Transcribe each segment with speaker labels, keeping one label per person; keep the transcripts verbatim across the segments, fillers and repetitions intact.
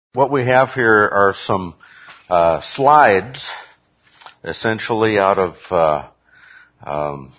Speaker 1: What we have here are some uh, slides, essentially out of uh, um,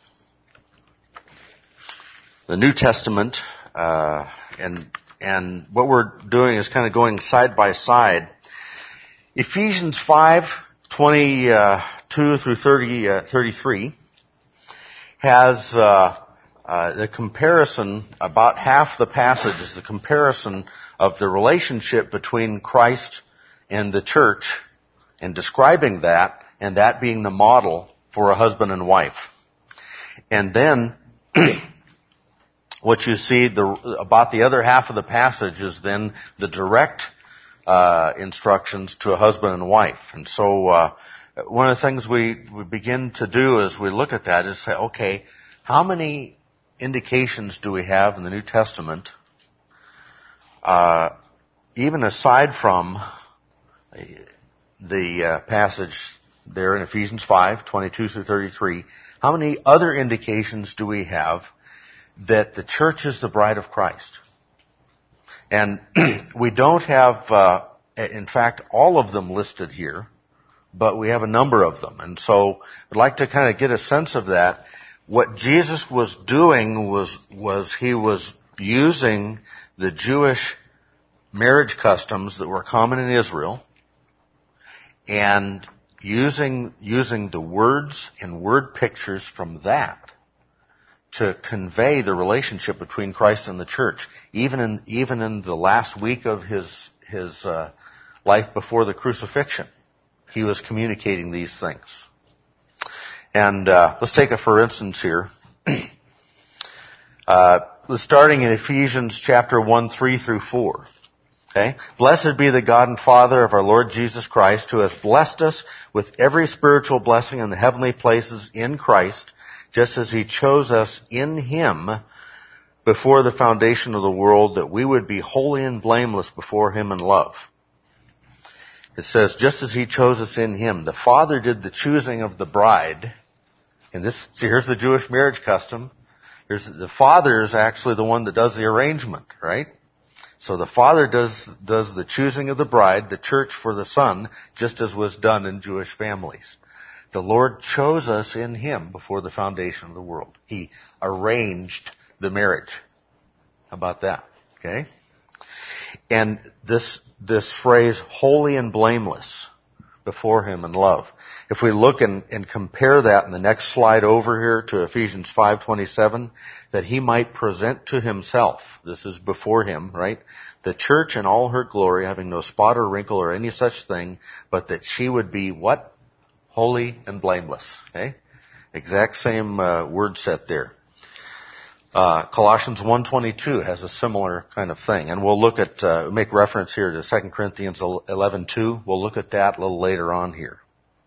Speaker 1: the New Testament, uh, and and what we're doing is kind of going side by side. Ephesians five twenty-two through thirty, uh, thirty-three has uh, uh, the comparison, about half the passage is the comparison of the relationship between Christ and the church, and describing that, and that being the model for a husband and wife. And then what you see the, about the other half of the passage is then the direct uh, instructions to a husband and wife. And so uh, one of the things we, we begin to do as we look at that is say, okay, how many indications do we have in the New Testament, uh, even aside from the uh, passage there in Ephesians five twenty-two through thirty-three, how many other indications do we have that the church is the bride of Christ? And we don't have, uh, in fact, all of them listed here, but we have a number of them. And so I'd like to kind of get a sense of that. What Jesus was doing was, was he was using the Jewish marriage customs that were common in Israel and using, using the words and word pictures from that to convey the relationship between Christ and the church. Even in, even in the last week of his, his, uh, life before the crucifixion, he was communicating these things. And, uh, let's take a for instance here. uh, starting in Ephesians chapter one, three through four. Okay? Blessed be the God and Father of our Lord Jesus Christ, who has blessed us with every spiritual blessing in the heavenly places in Christ, just as he chose us in him before the foundation of the world, that we would be holy and blameless before him in love. It says, just as he chose us in him. The Father did the choosing of the bride. And this, see, here's the Jewish marriage custom. Here's, the father is actually the one that does the arrangement, right? So the father does, does the choosing of the bride, the church for the son, just as was done in Jewish families. The Lord chose us in him before the foundation of the world. He arranged the marriage. How about that? Okay? And this, this phrase, holy and blameless before him in love. If we look and, and compare that in the next slide over here to Ephesians five twenty-seven, that he might present to himself, this is before him, right? The church in all her glory, having no spot or wrinkle or any such thing, but that she would be what? Holy and blameless. Okay? Exact same uh, word set there. Uh, Colossians one twenty-two has a similar kind of thing. And we'll look at, uh, make reference here to Second Corinthians eleven two. We'll look at that a little later on here.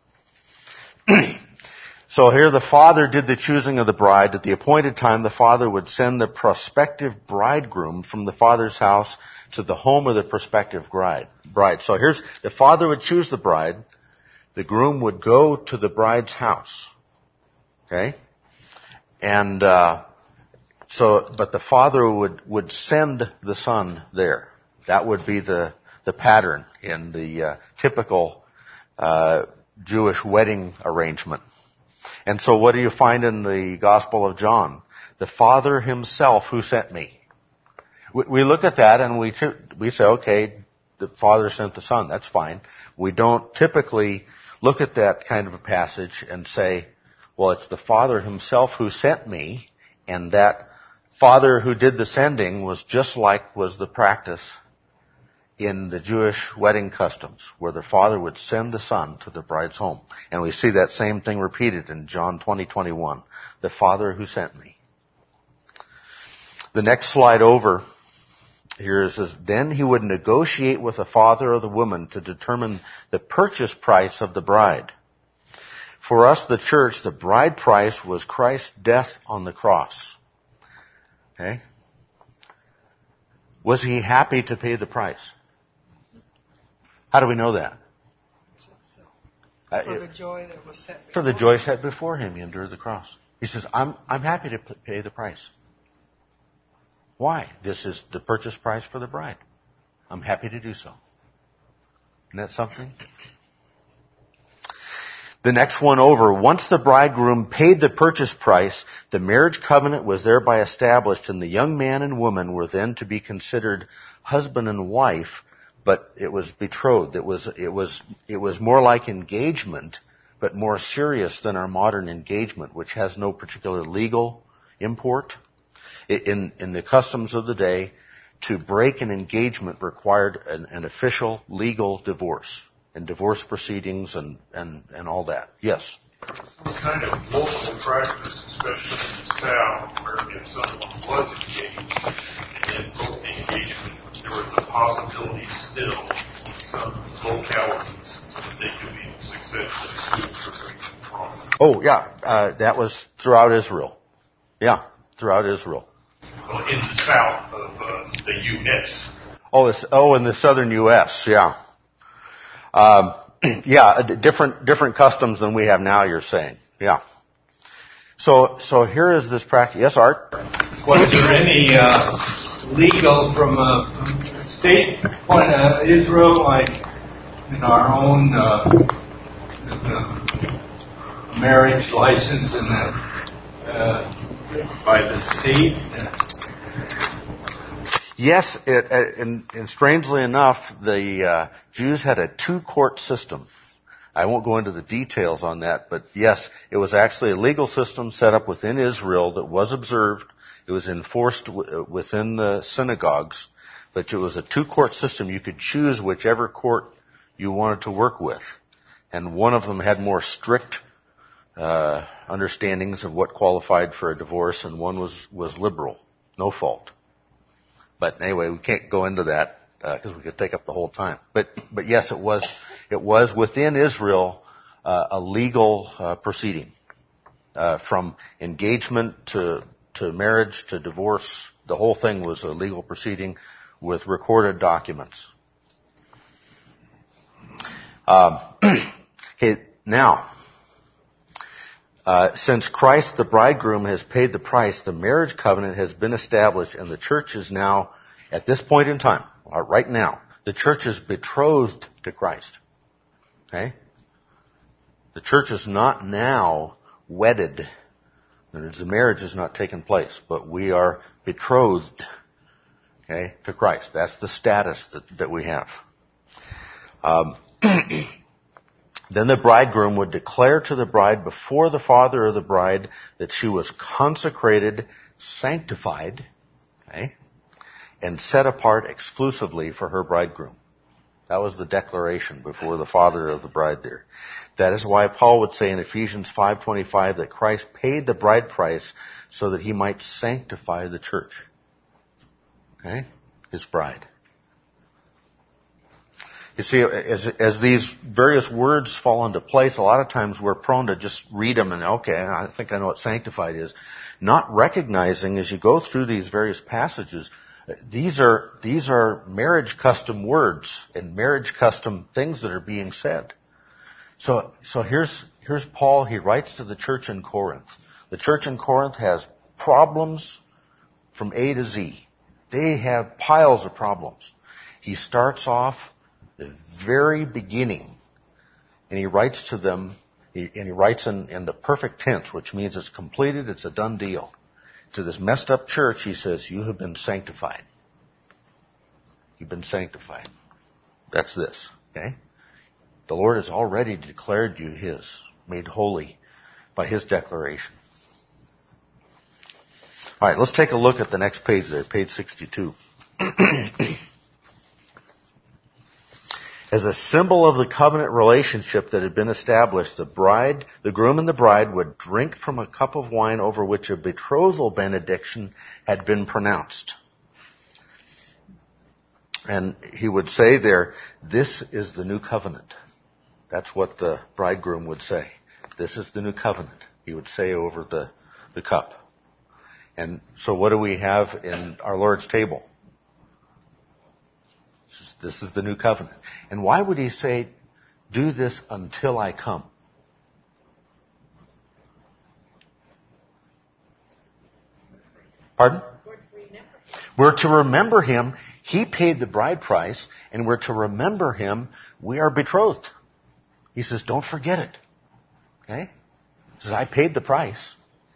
Speaker 1: So here the Father did the choosing of the bride. At the appointed time, the Father would send the prospective bridegroom from the Father's house to the home of the prospective bride. Bride. So here's, the Father would choose the bride. The groom would go to the bride's house. Okay? And, uh, so, but the Father would, would send the Son there. That would be the, the pattern in the, uh, typical, uh, Jewish wedding arrangement. And so what do you find in the Gospel of John? The Father himself who sent me. We, we look at that and we, we say, okay, the Father sent the Son. That's fine. We don't typically look at that kind of a passage and say, well, it's the Father himself who sent me, and that Father who did the sending was just like was the practice in the Jewish wedding customs, where the Father would send the Son to the bride's home. And we see that same thing repeated in John twenty twenty-one. The Father who sent me. The next slide over here is this, then he would negotiate with the father of the woman to determine the purchase price of the bride. For us, the church, the bride price was Christ's death on the cross. Okay? Was he happy to pay the price? How do we know that?
Speaker 2: For the joy that was set before
Speaker 1: For the joy set before him, he endured the cross. He says, I'm, I'm happy to pay the price. Why? This is the purchase price for the bride. I'm happy to do so. Isn't that something? The next one over, once the bridegroom paid the purchase price, the marriage covenant was thereby established, and the young man and woman were then to be considered husband and wife, but it was betrothed. It was, it was, it was more like engagement, but more serious than our modern engagement, which has no particular legal import. In, in the customs of the day, to break an engagement required an, an official legal divorce. And divorce proceedings and, and, and all that. Yes?
Speaker 2: Some kind of local practice, especially in the South, where if someone was engaged and broke the engagement, there was a possibility still in some localities that they could be successfully sued for breaking wrong.
Speaker 1: Oh, yeah. Uh, that was throughout Israel. Yeah, throughout Israel.
Speaker 2: Well, in the South of uh, the U S
Speaker 1: Oh, it's, oh, in the southern U S, yeah. Um, yeah, different different customs than we have now. You're saying, yeah. So so here is this practice. Yes, Art.
Speaker 3: Was there any uh, legal from a state point of Israel, like in our own uh, the marriage license and that uh, by the state?
Speaker 1: Yes, it, and, and strangely enough, the uh, Jews had a two-court system. I won't go into the details on that, but yes, it was actually a legal system set up within Israel that was observed. It was enforced w- within the synagogues, but it was a two-court system. You could choose whichever court you wanted to work with, and one of them had more strict uh, understandings of what qualified for a divorce, and one was was liberal, no fault. But anyway, we can't go into that because uh, we could take up the whole time. But but yes, it was it was within Israel uh, a legal uh, proceeding uh, from engagement to to marriage to divorce. The whole thing was a legal proceeding with recorded documents. Um, okay, now. Uh, since Christ the bridegroom has paid the price, the marriage covenant has been established, and the church is now, at this point in time, or right now, the church is betrothed to Christ. Okay? The church is not now wedded. The marriage has not taken place, but we are betrothed, okay, to Christ. That's the status that, that we have. Um, Then the bridegroom would declare to the bride before the father of the bride that she was consecrated, sanctified, okay, and set apart exclusively for her bridegroom. That was the declaration before the father of the bride there. That is why Paul would say in Ephesians five twenty-five that Christ paid the bride price so that he might sanctify the church. Okay? His bride. You see, as, as these various words fall into place, a lot of times we're prone to just read them and, okay, I think I know what sanctified is. Not recognizing as you go through these various passages, these are, these are marriage custom words and marriage custom things that are being said. So, so here's, here's Paul. He writes to the church in Corinth. The church in Corinth has problems from A to Z. They have piles of problems. He starts off the very beginning, and he writes to them, he, and he writes in, in the perfect tense, which means it's completed, it's a done deal. To this messed up church, he says, you have been sanctified. You've been sanctified. That's this, okay? The Lord has already declared you his, made holy by his declaration. All right, let's take a look at the next page there, page sixty-two. As a symbol of the covenant relationship that had been established, the bride, the groom and the bride would drink from a cup of wine over which a betrothal benediction had been pronounced. And he would say there, this is the new covenant. That's what the bridegroom would say. This is the new covenant. He would say over the, the cup. And so what do we have in our Lord's table? This is the new covenant. And why would he say, do this until I come? Pardon? We're to remember him. He paid the bride price, and we're to remember him. We are betrothed. He says, don't forget it. Okay? He says, I paid the price.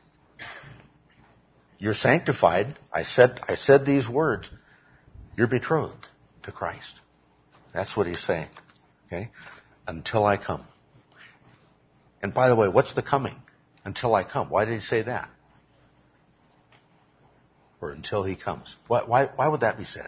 Speaker 1: You're sanctified. I said, I said these words. You're betrothed to Christ. That's what he's saying. Okay? Until I come. And by the way, what's the coming? Until I come. Why did he say that? Or until he comes. Why, why, why would that be said?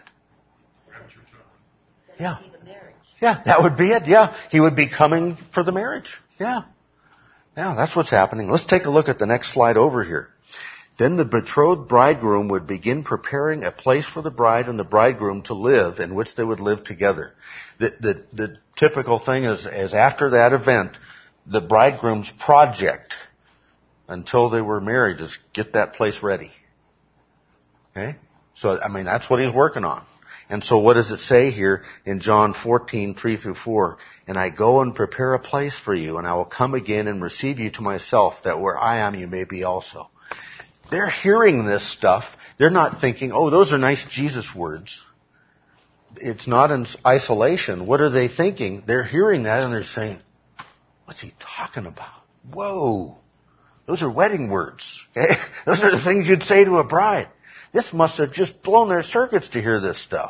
Speaker 1: Yeah. Yeah, that would be it. Yeah. He would be coming for the marriage. Yeah. Yeah, that's what's happening. Let's take a look at the next slide over here. Then the betrothed bridegroom would begin preparing a place for the bride and the bridegroom to live, in which they would live together. The, the, the typical thing is, is after that event, the bridegroom's project until they were married is get that place ready. Okay? So, I mean, that's what he's working on. And so what does it say here in John fourteen, three through four? And I go and prepare a place for you, and I will come again and receive you to myself, that where I am you may be also. They're hearing this stuff. They're not thinking, oh, those are nice Jesus words. It's not in isolation. What are they thinking? They're hearing that and they're saying, what's he talking about? Whoa. Those are wedding words. Okay? Those are the things you'd say to a bride. This must have just blown their circuits to hear this stuff.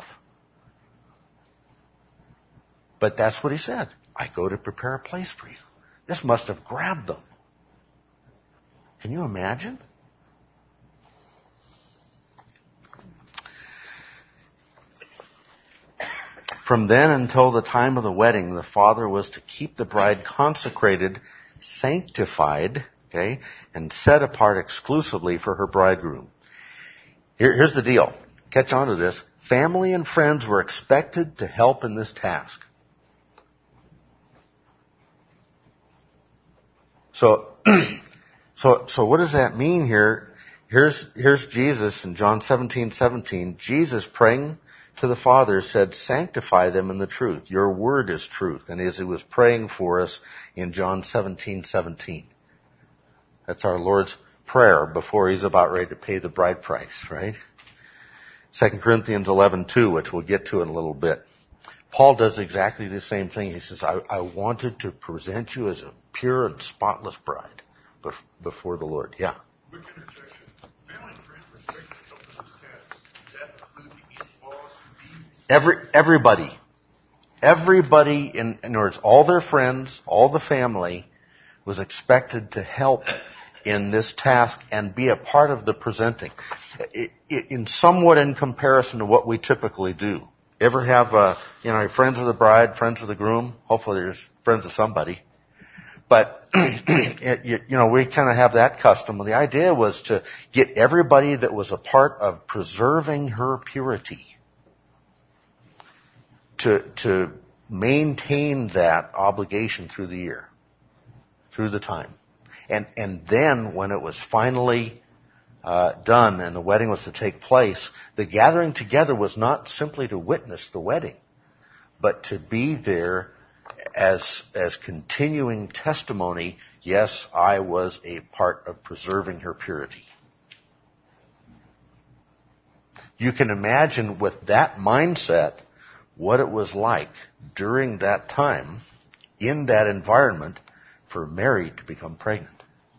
Speaker 1: But that's what he said. I go to prepare a place for you. This must have grabbed them. Can you imagine? From then until the time of the wedding, the father was to keep the bride consecrated, sanctified, okay, and set apart exclusively for her bridegroom. Here, here's the deal. Catch on to this. Family and friends were expected to help in this task. So, so, so what does that mean here? Here's, here's Jesus in John seventeen seventeen. Jesus praying to the Father said, sanctify them in the truth. Your word is truth. And as he was praying for us in John seventeen seventeen. That's our Lord's prayer before he's about ready to pay the bride price, right? Second Corinthians eleven two, which we'll get to in a little bit. Paul does exactly the same thing. He says, I, I wanted to present you as a pure and spotless bride before the Lord. Yeah.
Speaker 2: Quick interjection. Family and friends were expected to help in this task. Does that include the in-laws?
Speaker 1: Every, everybody. Everybody, in, in other words, all their friends, all the family, was expected to help in this task and be a part of the presenting. It, it, in somewhat in comparison to what we typically do. Ever have, uh, you know, friends of the bride, friends of the groom? Hopefully there's friends of somebody. But, it, you, you know, we kind of have that custom. The idea was to get everybody that was a part of preserving her purity to, to maintain that obligation through the year, through the time. And, and then when it was finally uh, done and the wedding was to take place, the gathering together was not simply to witness the wedding, but to be there as, as continuing testimony, yes, I was a part of preserving her purity. You can imagine with that mindset what it was like during that time, in that environment, for Mary to become pregnant.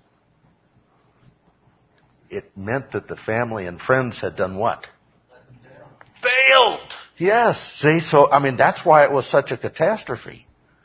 Speaker 1: It meant that the family and friends had done what? Failed! Yes, see, so, I mean, that's why it was such a catastrophe.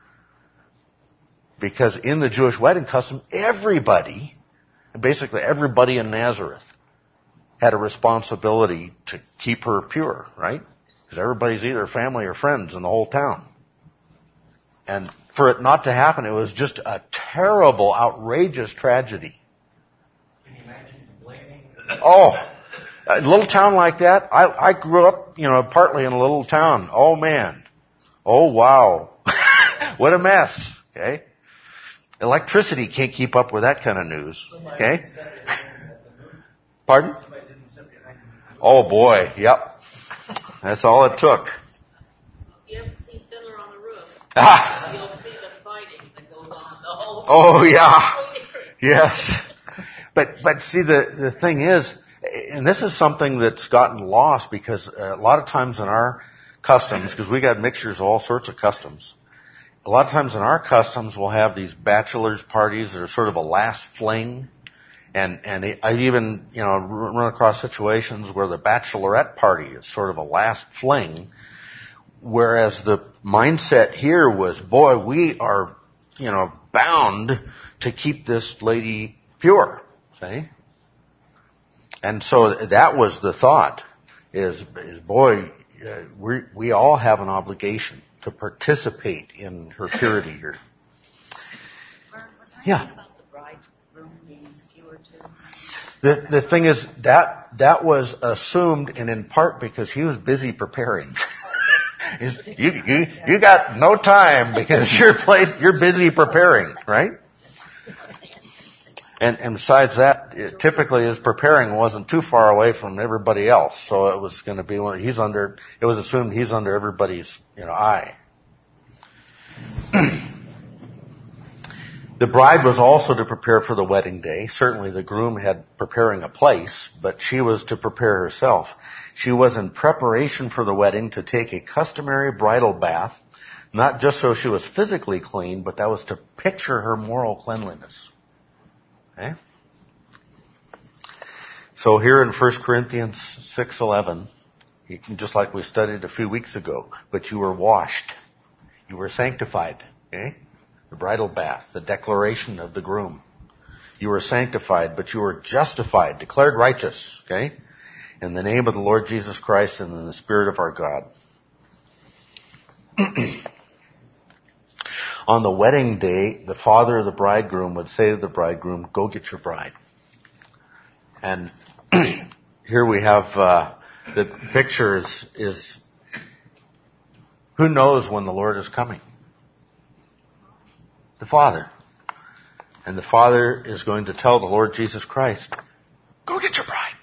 Speaker 1: Because in the Jewish wedding custom, everybody, basically everybody in Nazareth, had a responsibility to keep her pure, right? Because everybody's either family or friends in the whole town. And for it not to happen, it was just a terrible, outrageous tragedy.
Speaker 3: Can you imagine blaming?
Speaker 1: Oh, a little town like that. I, I grew up, you know, partly in a little town. Oh man. Oh wow. What a mess. Okay. Electricity can't keep up with that kind of news. Okay. Pardon? Oh boy. Yep. That's all it took.
Speaker 4: You ever see Fiddler on the Roof?
Speaker 1: Ah.
Speaker 4: You'll see the fighting that goes on the whole.
Speaker 1: Oh yeah. Yes. But, but see, the, the thing is, and this is something that's gotten lost because a lot of times in our customs, because we got mixtures of all sorts of customs, a lot of times in our customs we'll have these bachelor's parties that are sort of a last fling. And, and I even, you know, run across situations where the bachelorette party is sort of a last fling, whereas the mindset here was, boy, we are, you know, bound to keep this lady pure, see? And so that was the thought, is, is boy, uh, we we all have an obligation to participate in her purity here. Yeah. The the thing is that that was assumed, and in part because he was busy preparing. you you you got no time because your place you're busy preparing, right? And and besides that, it, typically his preparing wasn't too far away from everybody else, so it was going to be one. He's under. It was assumed he's under everybody's you know eye. The bride was also to prepare for the wedding day. Certainly the groom had preparing a place, but she was to prepare herself. She was in preparation for the wedding to take a customary bridal bath, not just so she was physically clean, but that was to picture her moral cleanliness. Okay? So here in First Corinthians six eleven, just like we studied a few weeks ago, but you were washed. You were sanctified. Okay? The bridal bath, the declaration of the groom. You were sanctified, but you were justified, declared righteous, okay? In the name of the Lord Jesus Christ and in the Spirit of our God. On the wedding day, the father of the bridegroom would say to the bridegroom, go get your bride. And here we have, uh, the picture is, is, who knows when the Lord is coming? The Father. And the Father is going to tell the Lord Jesus Christ, go get your bride.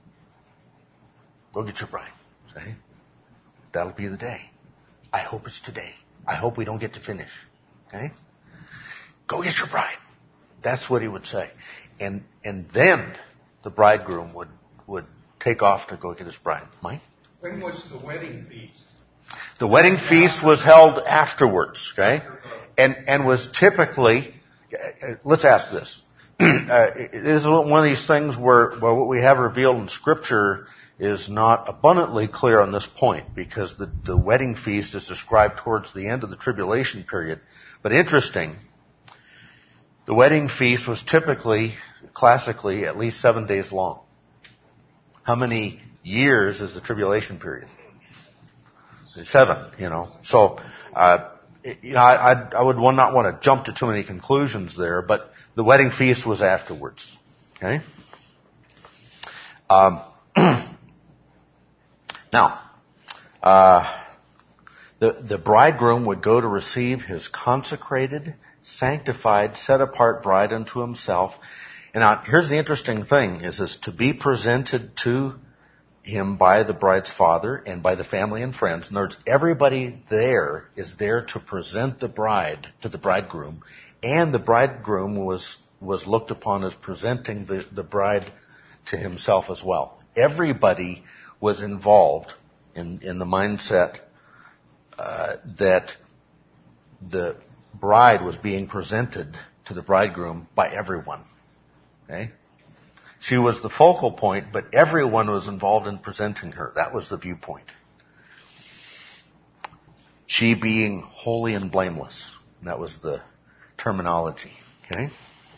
Speaker 1: Go get your bride. See? That'll be the day. I hope it's today. I hope we don't get to finish. Okay? Go get your bride. That's what he would say. And and then the bridegroom would, would take off to go get his bride. Mike?
Speaker 3: When was the wedding feast?
Speaker 1: The wedding feast was held afterwards, okay? And and was typically, let's ask this. uh, this is one of these things where, where what we have revealed in Scripture is not abundantly clear on this point, because the, the wedding feast is described towards the end of the tribulation period. But interesting, the wedding feast was typically, classically, at least seven days long. How many years is the tribulation period? Seven, you know. So, uh, you know, I, I, I would not want to jump to too many conclusions there, but the wedding feast was afterwards. Okay? Um, now, uh, the, the bridegroom would go to receive his consecrated, sanctified, set-apart bride unto himself. And now, here's the interesting thing, is this to be presented to him by the bride's father and by the family and friends. In other words, everybody there is there to present the bride to the bridegroom, and the bridegroom was was looked upon as presenting the, the bride to himself as well. Everybody was involved in, in the mindset uh, that the bride was being presented to the bridegroom by everyone. Okay? She was the focal point, but everyone was involved in presenting her. That was the viewpoint. She being holy and blameless. That was the terminology. Okay?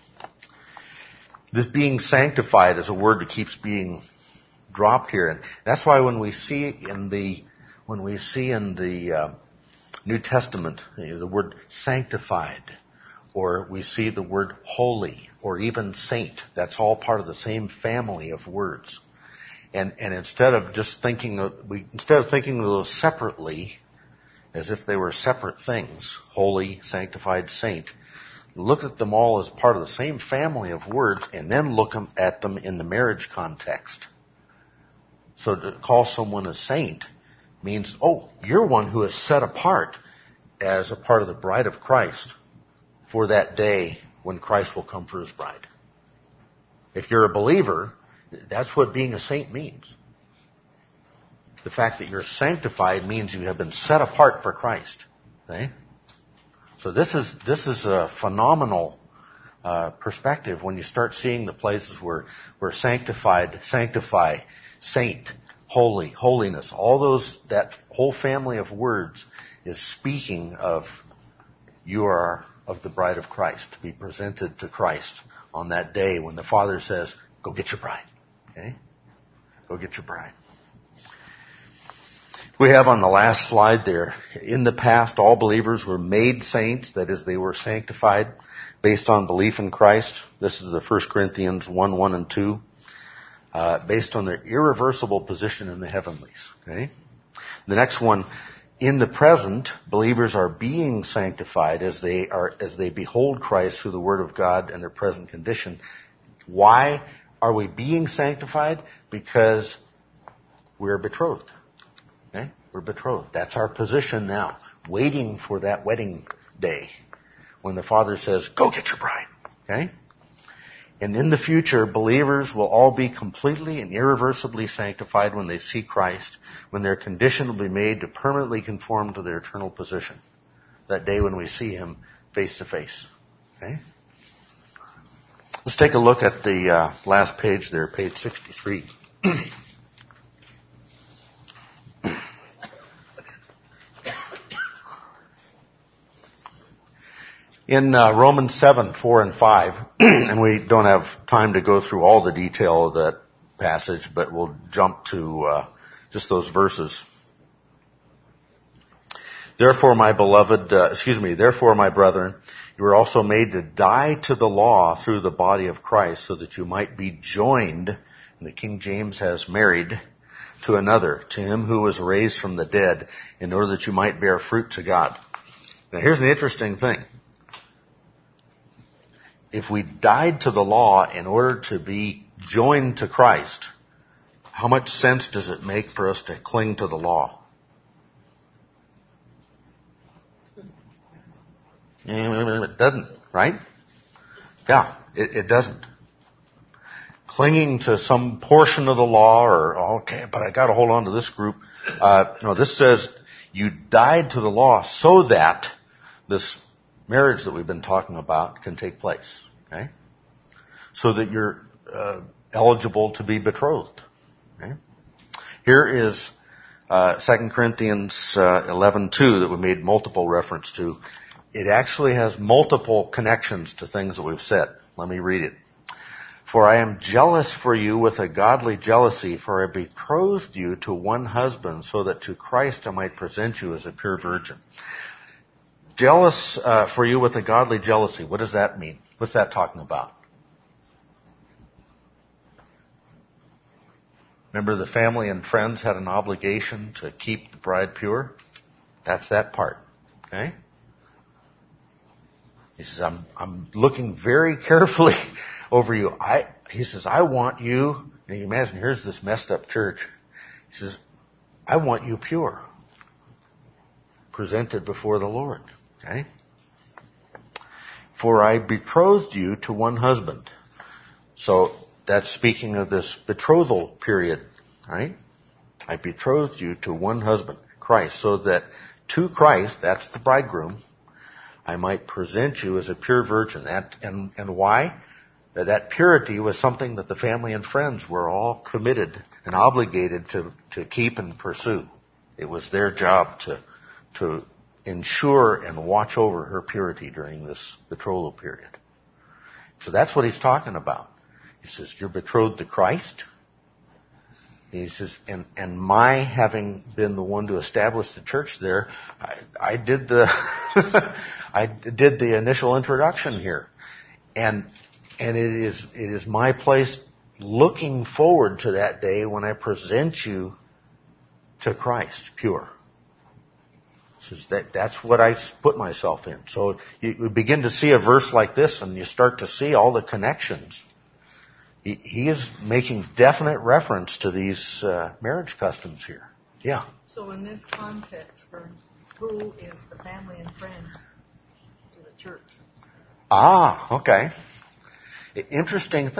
Speaker 1: This being sanctified is a word that keeps being dropped here. And that's why when we see in the, when we see in the uh, New Testament, you know, the word sanctified, or we see the word holy, or even saint. That's all part of the same family of words. And and instead of just thinking of, we instead of thinking of those separately, as if they were separate things, holy, sanctified, saint, look at them all as part of the same family of words, and then look at them in the marriage context. So to call someone a saint means, oh, you're one who is set apart as a part of the bride of Christ for that day when Christ will come for his bride. If you're a believer, That's what being a saint means. The fact that you're sanctified means you have been set apart for Christ. Okay? So this is this is a phenomenal uh, perspective when you start seeing the places where where sanctified, sanctify, saint, holy, holiness, all those, that whole family of words is speaking of you are of the bride of Christ, to be presented to Christ on that day when the Father says, go get your bride. Okay? Go get your bride. We have on the last slide there, in the past, all believers were made saints, that is, they were sanctified based on belief in Christ. This is the First Corinthians one, one and two, uh, based on their irreversible position in the heavenlies. Okay? The next one, in the present, believers are being sanctified as they are, as they behold Christ through the Word of God and their present condition. Why are we being sanctified? Because we're betrothed. Okay? We're betrothed. That's our position now, waiting for that wedding day when the Father says, go get your bride. Okay? And in the future, believers will all be completely and irreversibly sanctified when they see Christ, when their condition will be made to permanently conform to their eternal position. That day when we see Him face to face. Okay? Let's take a look at the uh, last page there, page sixty-three. In uh, Romans seven, four and five, and we don't have time to go through all the detail of that passage, but we'll jump to uh, just those verses. Therefore, my beloved, uh, excuse me, therefore, my brethren, you were also made to die to the law through the body of Christ, so that you might be joined, and the King James has married, to another, to Him who was raised from the dead, in order that you might bear fruit to God. Now, here's an interesting thing. If we died to the law in order to be joined to Christ, how much sense does it make for us to cling to the law? It doesn't, right? Yeah, it, it doesn't. Clinging to some portion of the law, or, okay, but I got to hold on to this group. Uh, no, this says you died to the law so that this marriage that we've been talking about can take place, okay? So that you're uh, eligible to be betrothed. Okay? Here is uh, Second Corinthians uh, eleven two that we made multiple reference to. It actually has multiple connections to things that we've said. Let me read it. For I am jealous for you with a godly jealousy, for I betrothed you to one husband, so that to Christ I might present you as a pure virgin. Jealous uh, for you with a godly jealousy. What does that mean? What's that talking about? Remember, the family and friends had an obligation to keep the bride pure? That's that part. Okay? He says, I'm, I'm looking very carefully over you. I, he says, I want you, and you imagine, here's this messed up church. He says, I want you pure. Presented before the Lord. Okay? For I betrothed you to one husband. So that's speaking of this betrothal period, right? I betrothed you to one husband, Christ, so that to Christ, that's the bridegroom, I might present you as a pure virgin. That, and, and why? That purity was something that the family and friends were all committed and obligated to, to keep and pursue. It was their job to, to ensure and watch over her purity during this betrothal period. So that's what he's talking about. He says, you're betrothed to Christ. He says, and, and my having been the one to establish the church there, I, I did the, I did the initial introduction here. And, and it is, it is my place looking forward to that day when I present you to Christ, pure. Says that, that's what I put myself in. So you, you begin to see a verse like this and you start to see all the connections. He, he is making definite reference to these uh, marriage customs here. Yeah.
Speaker 5: So in this context, for who is the family and friends to the church?
Speaker 1: Ah, okay. Interesting thing.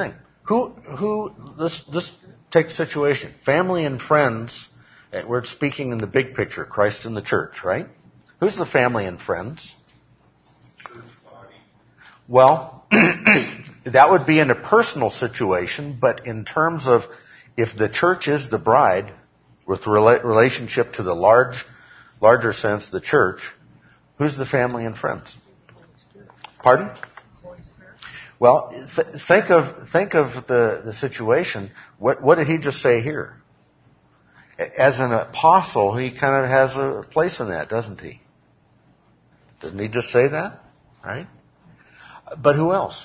Speaker 1: Who, who, let's, let's take the situation. Family and friends, we're speaking in the big picture, Christ and the church, right? Who's the family and friends?
Speaker 2: Church body.
Speaker 1: Well, that would be in a personal situation, but in terms of if the church is the bride, with rela- relationship to the large, larger sense, the church, who's the family and friends? Pardon? Well, th- think of think of the, the situation. What what did he just say here? As an apostle, he kind of has a place in that, doesn't he? Doesn't he just say that? Right? But who else?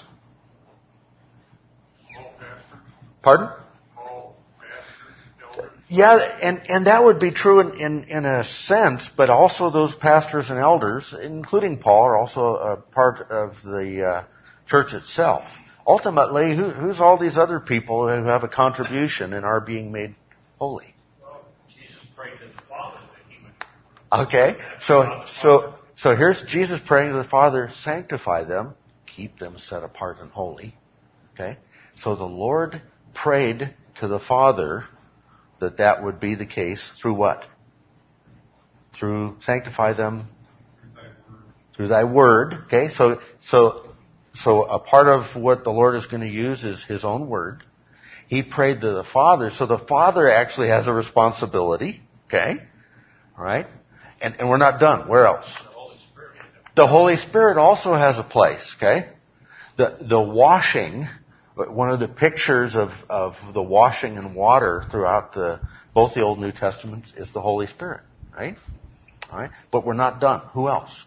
Speaker 2: All pastors.
Speaker 1: Pardon?
Speaker 2: All pastors. Elders.
Speaker 1: Yeah, and, and that would be true in, in, in a sense, but also those pastors and elders, including Paul, are also a part of the uh, church itself. Ultimately, who, who's all these other people who have a contribution and are being made holy?
Speaker 2: Well, Jesus prayed to the Father that he would.
Speaker 1: Okay, so so so here's Jesus praying to the Father, sanctify them, keep them set apart and holy. Okay, so the Lord prayed to the Father that that would be the case through what? Through sanctify them through thy word. Okay, so so so a part of what the Lord is going to use is his own word. He prayed to the Father, so the Father actually has a responsibility. Okay, all right, and and we're not done. Where else?
Speaker 2: The Holy Spirit.
Speaker 1: The Holy Spirit also has a place. Okay, the the washing. But one of the pictures of, of the washing in water throughout the both the Old and New Testaments is the Holy Spirit, right? All right. But we're not done. Who else?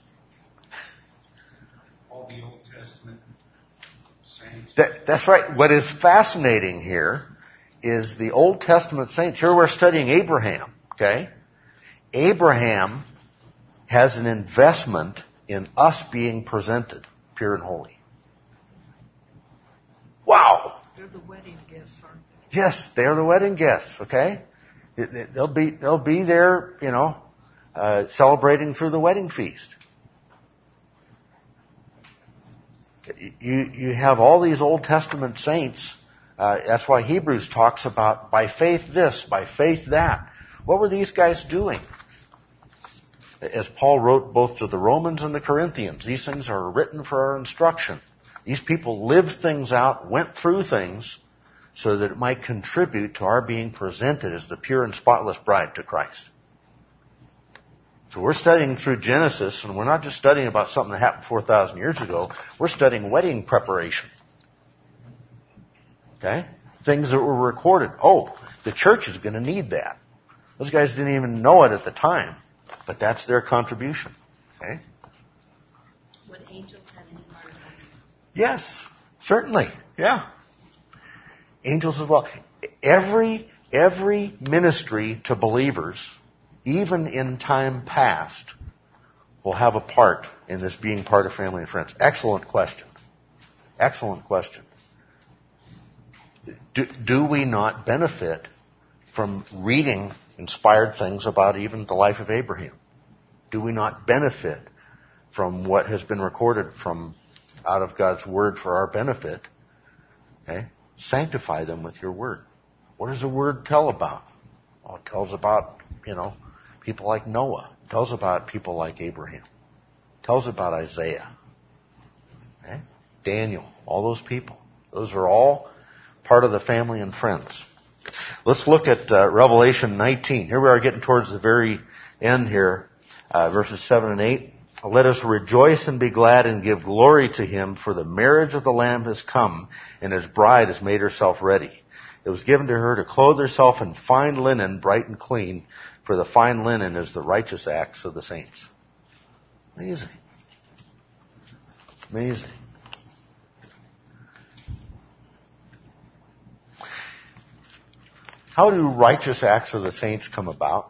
Speaker 2: All the Old Testament saints.
Speaker 1: That, that's right. What is fascinating here is the Old Testament saints. Here we're studying Abraham, okay? Abraham has an investment in us being presented pure and holy. Wow.
Speaker 5: They're the wedding guests, aren't they?
Speaker 1: Yes, they're the wedding guests, okay? They'll be, they'll be there, you know, uh, celebrating through the wedding feast. You, you have all these Old Testament saints. Uh, that's why Hebrews talks about by faith this, by faith that. What were these guys doing? As Paul wrote both to the Romans and the Corinthians, these things are written for our instruction. These people lived things out, went through things, so that it might contribute to our being presented as the pure and spotless bride to Christ. So we're studying through Genesis, and we're not just studying about something that happened four thousand years ago. We're studying wedding preparation. Okay? Things that were recorded. Oh, the church is going to need that. Those guys didn't even know it at the time, but that's their contribution. Okay?
Speaker 4: Would angels have any part of that?
Speaker 1: Yes, certainly. Yeah. Angels as well. Every, every ministry to believers, even in time past, will have a part in this being part of family and friends. Excellent question. Excellent question. Do, do we not benefit from reading inspired things about even the life of Abraham? Do we not benefit from what has been recorded from out of God's word for our benefit? Okay? Sanctify them with your word. What does the word tell about? Well, it tells about, you know, people like Noah. It tells about people like Abraham. It tells about Isaiah. Okay? Daniel. All those people. Those are all part of the family and friends. Let's look at uh, Revelation nineteen. Here we are getting towards the very end here. Uh, verses seven and eight. Let us rejoice and be glad and give glory to him, for the marriage of the Lamb has come, and his bride has made herself ready. It was given to her to clothe herself in fine linen, bright and clean, for the fine linen is the righteous acts of the saints. Amazing. Amazing. How do righteous acts of the saints come about?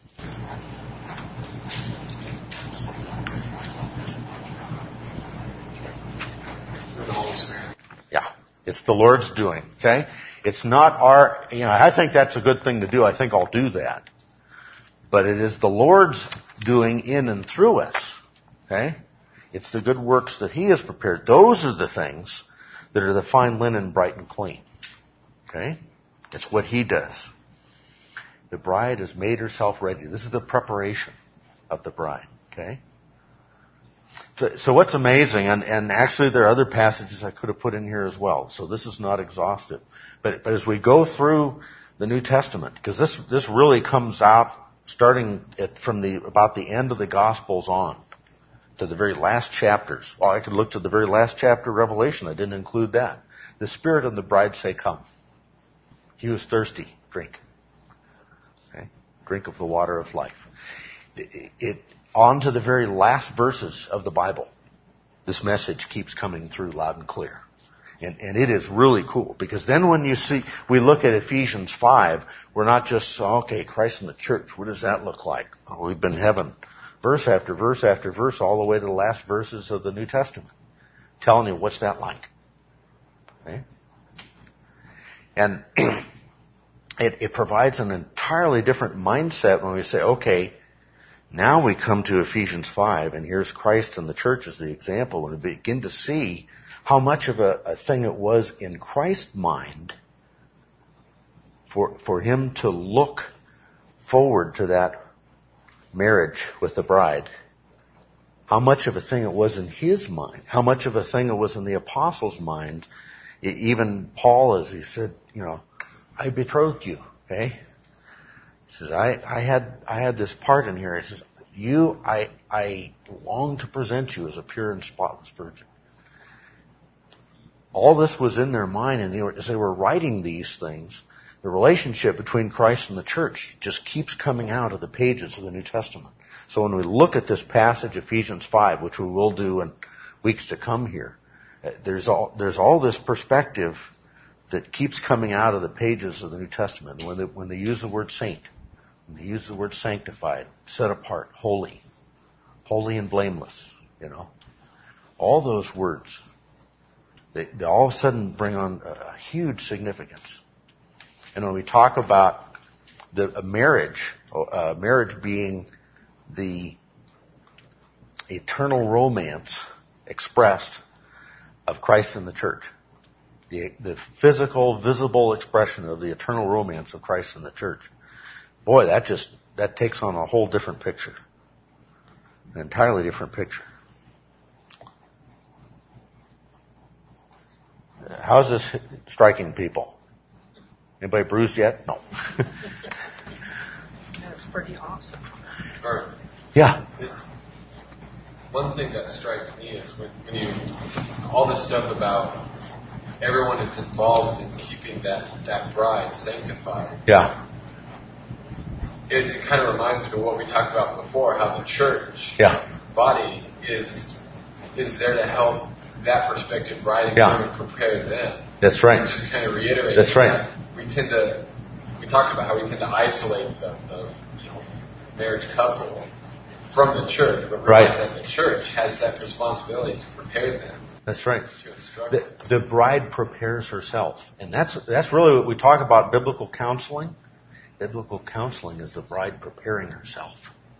Speaker 1: Yeah, it's the Lord's doing, okay? It's not our, you know, I think that's a good thing to do. I think I'll do that. But it is the Lord's doing in and through us, okay? It's the good works that He has prepared. Those are the things that are the fine linen, bright and clean. Okay? It's what he does. The bride has made herself ready. This is the preparation of the bride. Okay? So, so what's amazing, and, and actually there are other passages I could have put in here as well, so this is not exhaustive. But, but as we go through the New Testament, because this, this really comes out starting at, from the, about the end of the Gospels on to the very last chapters. Well, I could look to the very last chapter of Revelation. I didn't include that. The Spirit and the bride say, come. He who is thirsty, drink. Okay? Drink of the water of life. It, it on to the very last verses of the Bible. This message keeps coming through loud and clear. And, and it is really cool, because then when you see, we look at Ephesians five, we're not just, okay, Christ in the church, what does that look like? Oh, we've been having verse after verse after verse all the way to the last verses of the New Testament, telling you what's that like. Okay? And it, it provides an entirely different mindset when we say, okay, now we come to Ephesians five, and here's Christ and the church as the example, and we begin to see how much of a, a thing it was in Christ's mind for, for him to look forward to that marriage with the bride. How much of a thing it was in his mind. How much of a thing it was in the apostles' mind. Even Paul, as he said, you know, I betrothed you, okay? He says, I, I had I had this part in here. He says, you, I I long to present you as a pure and spotless virgin. All this was in their mind, and they were, as they were writing these things, the relationship between Christ and the church just keeps coming out of the pages of the New Testament. So when we look at this passage, Ephesians five, which we will do in weeks to come here, there's all there's all this perspective that keeps coming out of the pages of the New Testament. When they, when they use the word saint, when they use the word sanctified, set apart, holy, holy and blameless, you know, all those words, they, they all of a sudden bring on a huge significance. And when we talk about the a marriage, uh, marriage being the eternal romance expressed of Christ and the church, the, the physical, visible expression of the eternal romance of Christ and the church, boy, that just that takes on a whole different picture, an entirely different picture. How's this striking people? Anybody bruised yet? No.
Speaker 5: That's pretty awesome.
Speaker 6: Or,
Speaker 1: Yeah.
Speaker 6: it's one thing that strikes me is when, when you all this stuff about everyone is involved in keeping that, that bride sanctified.
Speaker 1: Yeah.
Speaker 6: It, it kind of reminds me of what we talked about before, how the church
Speaker 1: Yeah.
Speaker 6: body is is there to help that prospective bride and
Speaker 1: Yeah.
Speaker 6: groom and prepare them.
Speaker 1: That's right.
Speaker 6: And just kind of reiterate
Speaker 1: That's right.
Speaker 6: that we tend to we talked about how we tend to isolate the, the you know, marriage couple from the church, but realize
Speaker 1: Right.
Speaker 6: that the church has that responsibility to prepare them.
Speaker 1: That's right.
Speaker 6: To instruct
Speaker 1: The,
Speaker 6: them.
Speaker 1: the bride prepares herself. And that's that's really what we talk about biblical counseling. Biblical counseling is the bride preparing herself.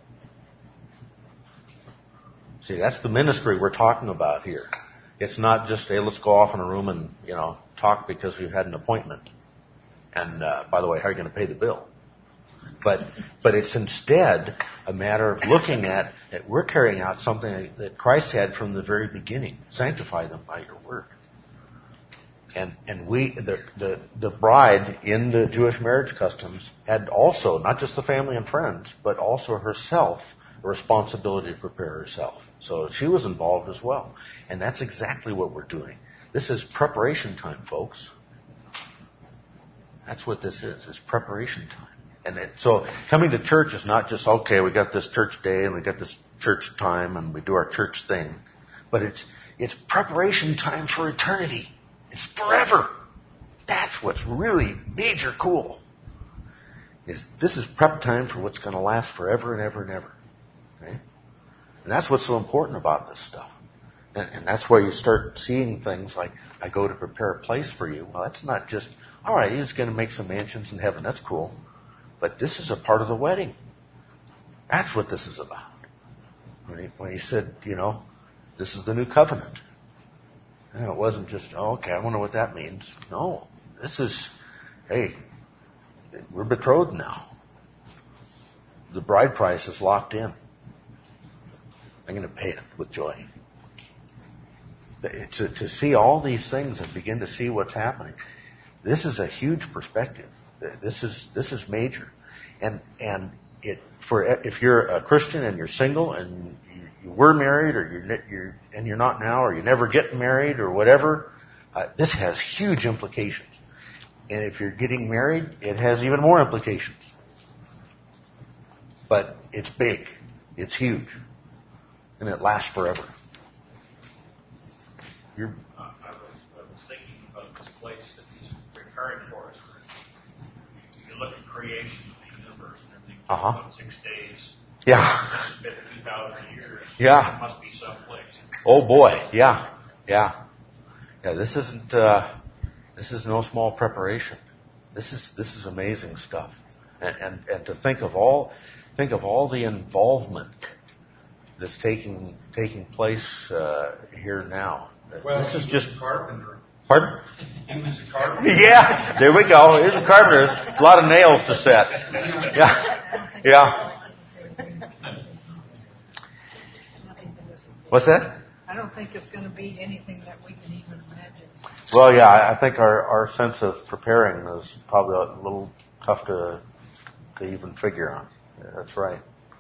Speaker 1: See, that's the ministry we're talking about here. It's not just, hey, let's go off in a room and, you know, talk because we've had an appointment. And, uh, by the way, how are you going to pay the bill? But but it's instead a matter of looking at, that we're carrying out something that Christ had from the very beginning. Sanctify them by your word. And and we the, the the bride in the Jewish marriage customs had also, not just the family and friends, but also herself a responsibility to prepare herself. So she was involved as well. And that's exactly what we're doing. This is preparation time, folks. That's what this is. It's preparation time. And it, so coming to church is not just, okay, we got this church day and we got this church time and we do our church thing. But it's it's preparation time for eternity. It's forever. That's what's really major cool. Is this is prep time for what's going to last forever and ever and ever. Okay? And that's what's so important about this stuff. And, and that's where you start seeing things like, I go to prepare a place for you. Well, that's not just, all right, he's going to make some mansions in heaven. That's cool. But this is a part of the wedding. That's what this is about. When he, when he said, you know, this is the new covenant. And it wasn't just, oh, okay, I wonder what that means. No, this is hey, we're betrothed now. The bride price is locked in. I'm going to pay it with joy. To, to see all these things and begin to see what's happening, this is a huge perspective. This is this is major, and and it for if you're a Christian and you're single and you, you were married or you're you're and you're not now or you never get married or whatever, uh, this has huge implications. And if you're getting married, it has even more implications. But it's big, it's huge, and it lasts forever. You're,
Speaker 2: Uh, I was, I was thinking about this place that he's preparing for us. You look at creation of the universe and everything,
Speaker 1: Uh-huh.
Speaker 2: about six days.
Speaker 1: yeah,
Speaker 2: It's been two thousand years.
Speaker 1: Yeah.
Speaker 2: It must be someplace.
Speaker 1: oh boy, yeah, yeah, yeah. This isn't uh, this is no small preparation. This is this is amazing stuff, and and, and to think of all think of all the involvement that's taking taking place uh, here now.
Speaker 6: Well,
Speaker 1: this is
Speaker 6: he was
Speaker 1: just
Speaker 6: a carpenter.
Speaker 1: pardon.
Speaker 6: He was a carpenter.
Speaker 1: Yeah, there we go. Here's a carpenter. There's a lot of nails to set. Yeah, yeah. What's that?
Speaker 5: I don't think it's going to be anything that we can even imagine.
Speaker 1: Well, yeah, I think our, our sense of preparing is probably a little tough to to even figure on. Yeah, that's right.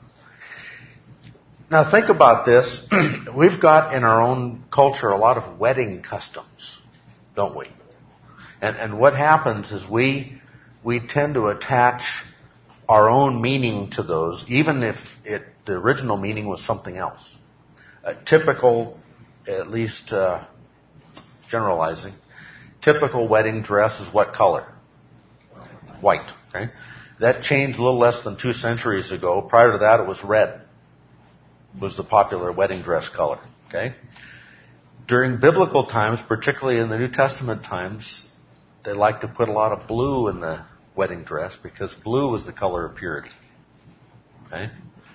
Speaker 1: Now think about this. We've got in our own culture a lot of wedding customs, don't we? And and what happens is we we tend to attach our own meaning to those, even if it the original meaning was something else. A typical, at least uh, generalizing, typical wedding dress is what color? White. Okay, that changed a little less than two centuries ago. Prior to that, it was red. Was the popular wedding dress color. Okay, during biblical times, particularly in the New Testament times, they liked to put a lot of blue in the wedding dress because blue was the color of purity. Okay,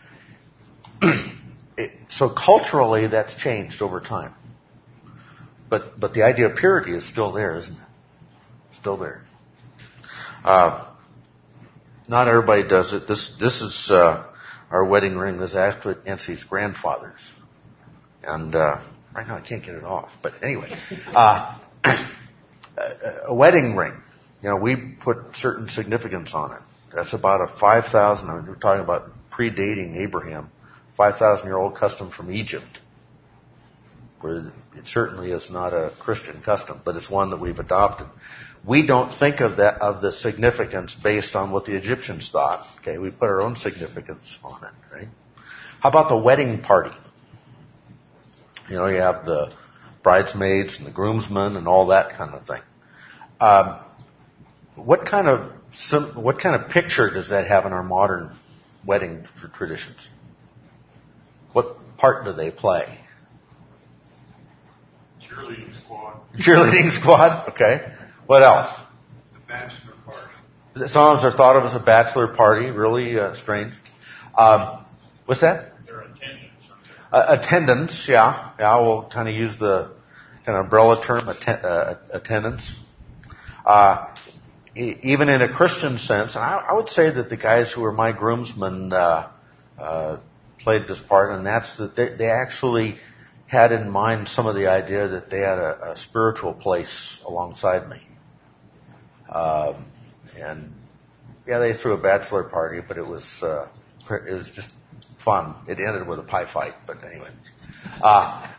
Speaker 1: it, so culturally, that's changed over time. But but the idea of purity is still there, isn't it? Still there. Uh, not everybody does it. This this is uh, our wedding ring. This is actually Nancy's grandfather's, and uh, right now I can't get it off. But anyway, uh, a wedding ring. You know, we put certain significance on it. That's about a five thousand. We're talking about predating Abraham, five thousand year old custom from Egypt. Where it certainly is not a Christian custom, but it's one that we've adopted. We don't think of that of the significance based on what the Egyptians thought. Okay, we put our own significance on it. Right? How about the wedding party? You know, you have the bridesmaids and the groomsmen and all that kind of thing. Um, what kind of some, what kind of picture does that have in our modern wedding traditions? What part do they play?
Speaker 2: Cheerleading squad.
Speaker 1: Cheerleading squad? Okay. What else?
Speaker 6: The bachelor party.
Speaker 1: Sometimes they're thought of as a bachelor party. Really uh, strange. Um, what's that?
Speaker 2: Their attendance.
Speaker 1: Uh, attendance, yeah. Yeah, we'll kind of use the kind of umbrella term, atten- uh, attendance. Uh, e- even in a Christian sense, and I, I would say that the guys who were my groomsmen uh, uh, played this part, and that's that they, they actually had in mind some of the idea that they had a, a spiritual place alongside me. Um, and yeah, they threw a bachelor party, but it was uh, it was just fun. It ended with a pie fight, but anyway. Uh,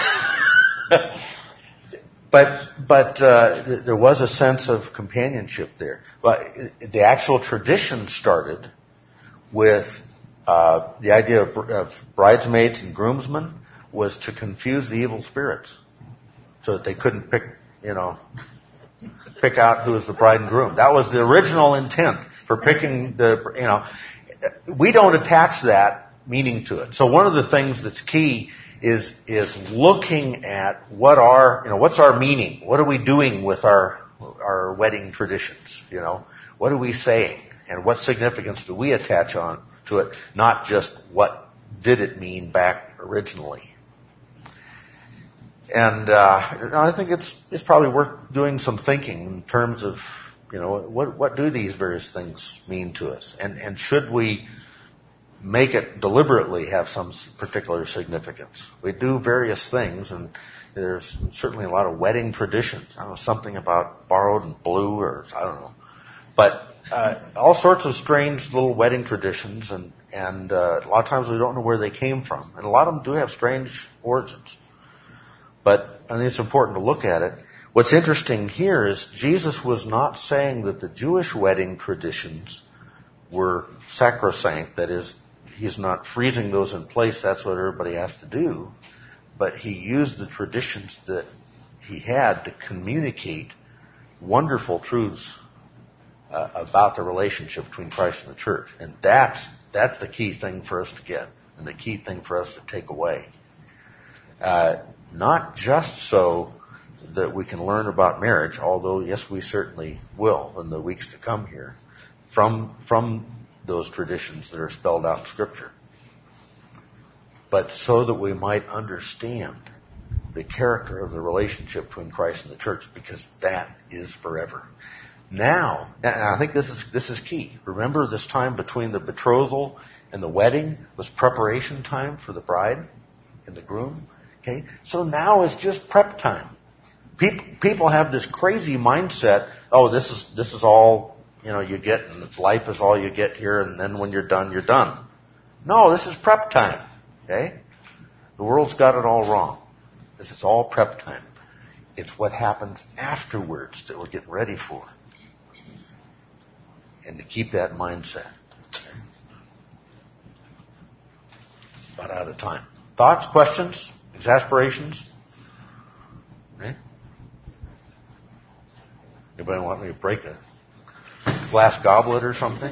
Speaker 1: but but uh, th- there was a sense of companionship there. But it, the actual tradition started with uh, the idea of, of bridesmaids and groomsmen was to confuse the evil spirits, so that they couldn't pick, you know, pick out who was the bride and groom. That was the original intent for picking the, you know. We don't attach that meaning to it. So one of the things that's key is is looking at what are, you know, what's our meaning? What are we doing with our our wedding traditions? You know, what are we saying, and what significance do we attach on to it? Not just what did it mean back originally. And uh, I think it's it's probably worth doing some thinking in terms of you know, what what do these various things mean to us? And and should we make it deliberately have some particular significance? We do various things, and there's certainly a lot of wedding traditions. I don't know, something about borrowed and blue, or I don't know. But uh, all sorts of strange little wedding traditions, and, and uh, a lot of times we don't know where they came from. And a lot of them do have strange origins. But I think it's important to look at it. What's interesting here is Jesus was not saying that the Jewish wedding traditions were sacrosanct. That is, he's not freezing those in place. That's what everybody has to do. But he used the traditions that he had to communicate wonderful truths uh, about the relationship between Christ and the church. And that's that's the key thing for us to get, and the key thing for us to take away. Uh, not just so that we can learn about marriage, although, yes, we certainly will in the weeks to come here, from from those traditions that are spelled out in Scripture, but so that we might understand the character of the relationship between Christ and the church, because that is forever. Now, and I think this is this is key. Remember, this time between the betrothal and the wedding was preparation time for the bride and the groom. Okay, so now is just prep time. People people have this crazy mindset. Oh, this is this is all you know you get, and life is all you get here, and then when you're done, you're done. No, this is prep time. Okay, the world's got it all wrong. This is all prep time. It's what happens afterwards that we're getting ready for. And to keep that mindset. About out of time. Thoughts, questions, exasperations? Okay. Anybody want me to break a glass goblet or something?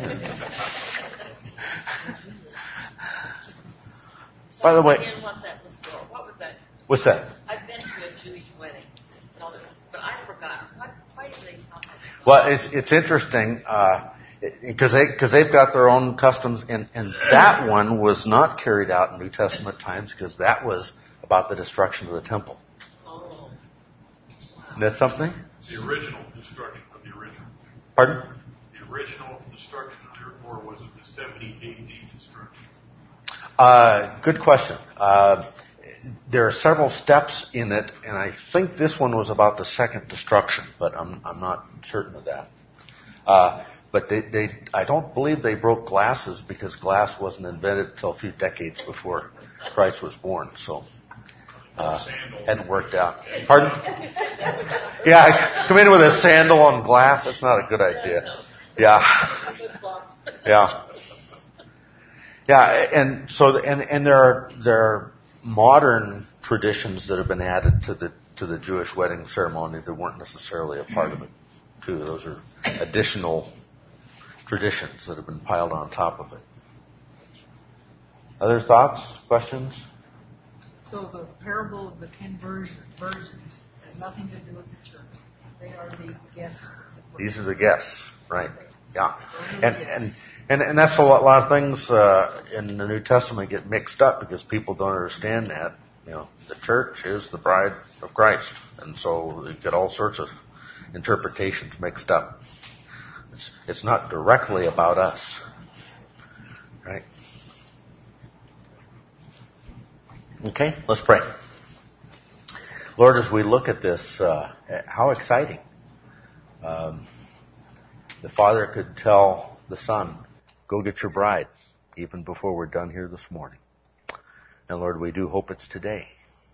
Speaker 1: By the way,
Speaker 4: Again, what that was for. What was that?
Speaker 1: What's that?
Speaker 4: I've been to a Jewish wedding, but I forgot. What, why do they stop that?
Speaker 1: Well, it's it's interesting because they because they've got their own customs, and and that one was not carried out in New Testament times, because that was about the destruction of the temple.
Speaker 4: Oh,
Speaker 1: Isn't that something?
Speaker 2: The original destruction of the original.
Speaker 1: Pardon?
Speaker 2: The original destruction of the, or was it the seventy A D destruction?
Speaker 1: Uh, good question. Uh, there are several steps in it, and I think this one was about the second destruction, but I'm I'm not certain of that. Uh, but they, they, I don't believe they broke glasses, because glass wasn't invented until a few decades before Christ was born, so uh, hadn't worked out. Pardon? Yeah, come in with a sandal on glass. That's not a good idea. Yeah, yeah. Yeah, and so and and there are there are modern traditions that have been added to the to the Jewish wedding ceremony that weren't necessarily a part of it, too. Those are additional traditions that have been piled on top of it. Other thoughts, questions?
Speaker 5: So the parable of the ten virgins has nothing to do with the church. They are the guests.
Speaker 1: These are the guests, right? Yeah, and and. And, and that's a lot, a lot of things uh, in the New Testament get mixed up because people don't understand that. You know, the church is the bride of Christ, and so you get all sorts of interpretations mixed up. It's it's not directly about us, right? Okay, let's pray. Lord, as we look at this, uh, how exciting! Um, the Father could tell the Son, go get your bride, even before we're done here this morning. And Lord, we do hope it's today.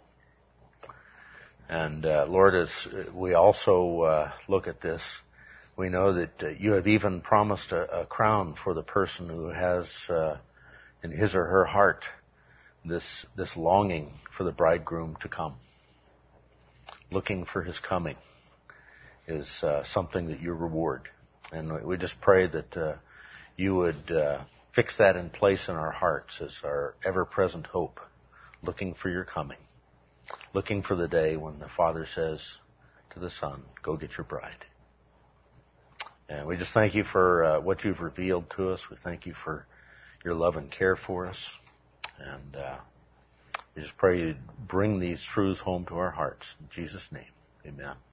Speaker 1: And uh, Lord, as we also uh, look at this, we know that uh, you have even promised a, a crown for the person who has uh, in his or her heart this this longing for the bridegroom to come. Looking for his coming is uh, something that you reward. And we just pray that uh, you would uh, fix that in place in our hearts as our ever-present hope, looking for your coming, looking for the day when the Father says to the Son, go get your bride. And we just thank you for uh, what you've revealed to us. We thank you for your love and care for us. And uh, we just pray you bring these truths home to our hearts. In Jesus' name, amen.